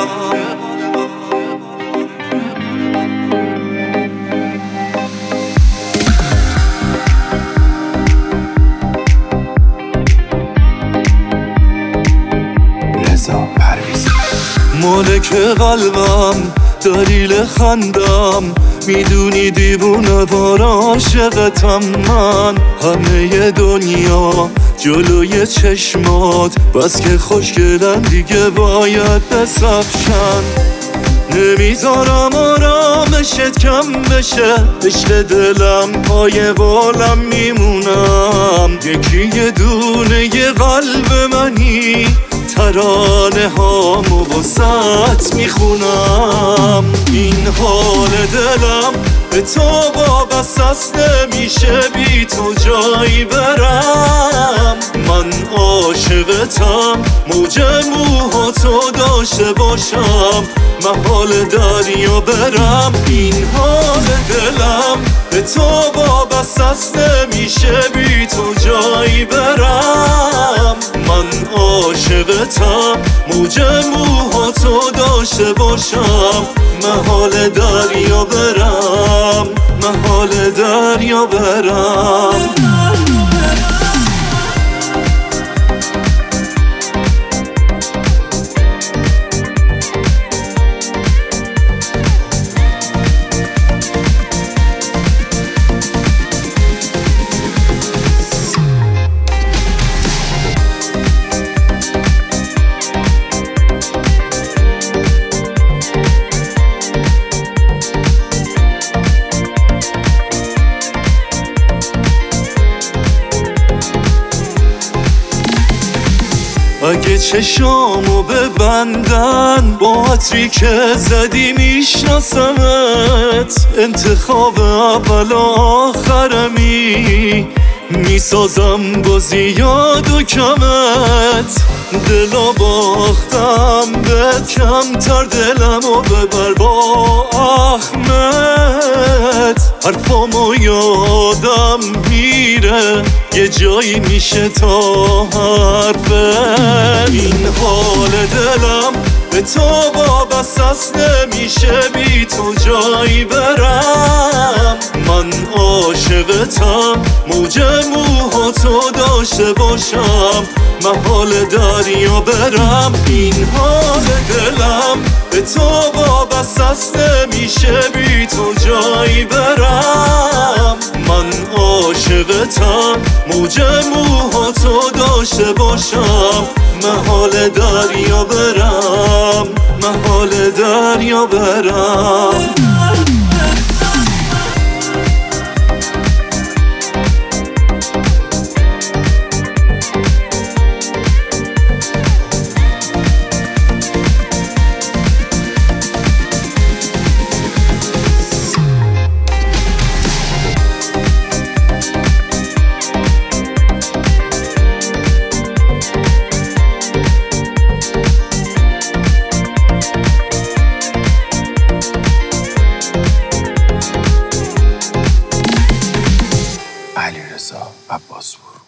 مالک قلبم دلیل خندم، میدونی دیوونه بار عاشقتم من. همه دنیا جلوی چشمات، بس که خوشگلن دیگه باید بسخشن. نمیذارم آرامشت کم بشه، عشق دلم پای بالم میمونم. یکی یه دونه یه قلب منی، ترانه هامو واسط میخونم. این حال دلم به تو وابست نمیشه، بی تو جایی برم. من عاشقتم، موج موهاتو داشته باشم، محال دریا برم. این حال دلم به تو وابست نمیشه، بی تو جایی برم. من عاشقتم، موج موهاتو داشته باشم، محال دریا برم، محال دریا برم. اگه چشامو ببندن، با عطری که زدی میشناسمت. انتخاب اول و آخرمی، میسازم با زیاد و کمت. دلو باختم بهت، کمتر دلمو ببر با احمد. حرفامو یادم میره، یه جایی میشه تا حرفت. این حال دلم به تو وابست نمیشه، بی تو جایی برم. من عاشقتم، موج موهاتو داشته باشم، محال دریا برم. این حال دلم به تو وابست نمیشه، بی تو جایی برم. من عاشقتم، موج موهاتو داشته باشم، محال دریا برم، محال دریا برم. علیرضا عباسپور.